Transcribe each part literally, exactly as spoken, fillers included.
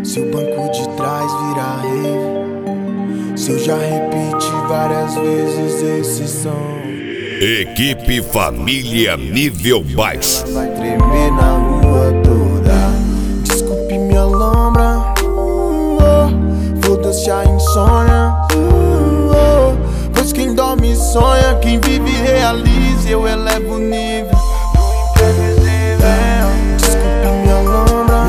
Se o banco de trás virar rave, se eu já repeti várias vezes esse som. Equipe Família Nível Baixo. Vai tremer na rua toda. Desculpe minha lombra, uh, oh. Foda-se a insônia, uh, oh. Pois quem dorme sonha, quem vive realiza. Eu elevo o nível do imprevisível. Desculpe minha lombra,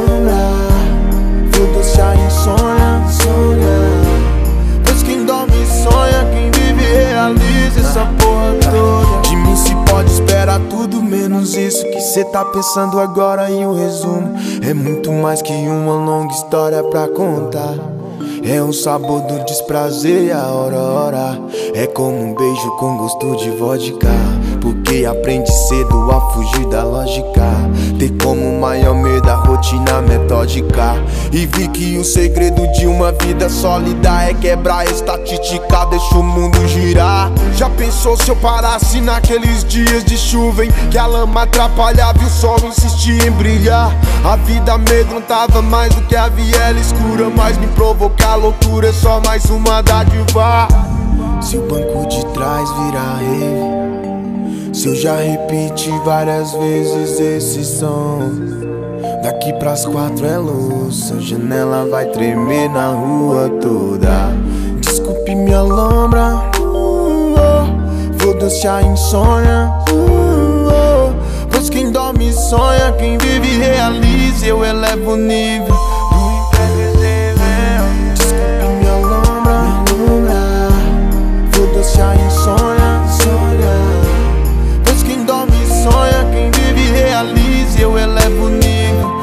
foda-se a insônia, pois quem dorme sonha, quem vive realiza. Essa porra toda de mim se pode esperar tudo menos isso que cê tá pensando agora. E o resumo é muito mais que uma longa história pra contar. É o sabor do desprazer e a hora, hora. É como um beijo com gosto de vodka, porque aprende cedo a fugir da lógica. Ter como maior medo a rotina metódica. E vi que o segredo de uma vida sólida é quebrar a estatística, deixa o mundo girar. Já pensou se eu parasse naqueles dias de chuva em que a lama atrapalhava e o sol insistia em brilhar? A vida amedrontava mais do que a viela escura, mas me provocar loucura é só mais uma dádiva. Se o banco de trás virar rave, se eu já repeti várias vezes esse som. Daqui pras quatro é luz, a janela vai tremer na rua toda. Desculpe minha lombra, uh, oh. Foda-se a insônia, uh, oh. Pois quem dorme sonha, quem vive realiza. Eu elevo o nível do imprevisível. Desculpe minha lombra, foda-se a insônia, pois quem dorme sonha, quem vive realiza. Eu elevo o nível.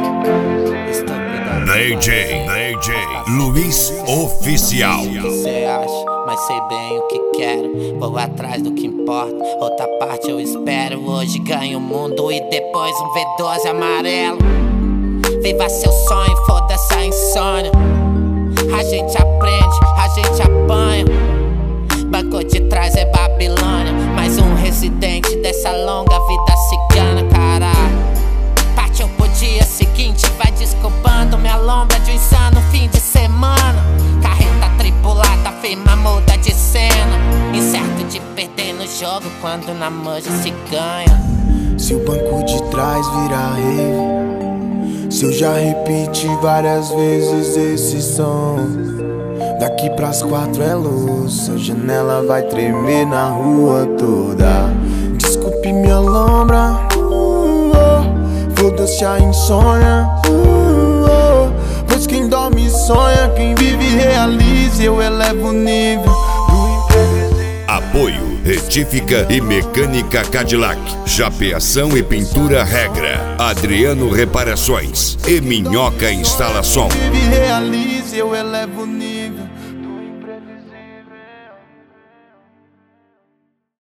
D J, D J Luiz Oficial. Cê acha, mas sei bem o que quero. Vou atrás do que importa, outra parte eu espero. Hoje ganho o mundo e depois um V doze amarelo. Viva seu sonho, foda-se a insônia. A gente aprende, a gente apanha. Banco de trás é Babilônia, mais um residente dessa longa vida cigana, caralho. Partiu pro dia seguinte, vai desculpando minha lombra de um insano fim de semana. Carreta tripulada, firma muda de cena. Incerto de perder no jogo quando na manja se ganha. Se o banco de trás virar rave, se eu já repeti várias vezes esse som. Daqui pras quatro é luz, a janela vai tremer na rua toda. Desculpe minha lombra, uh, oh. Foda-se a insônia, uh, oh. Pois quem dorme sonha, quem vive realiza. Eu elevo o nível do imprevisível. Apoio Retífica e Mecânica Cadillac, chapeação e pintura Regra, Adriano Reparações e Minhoca Instalação. Vive realiza, eu elevo o nível.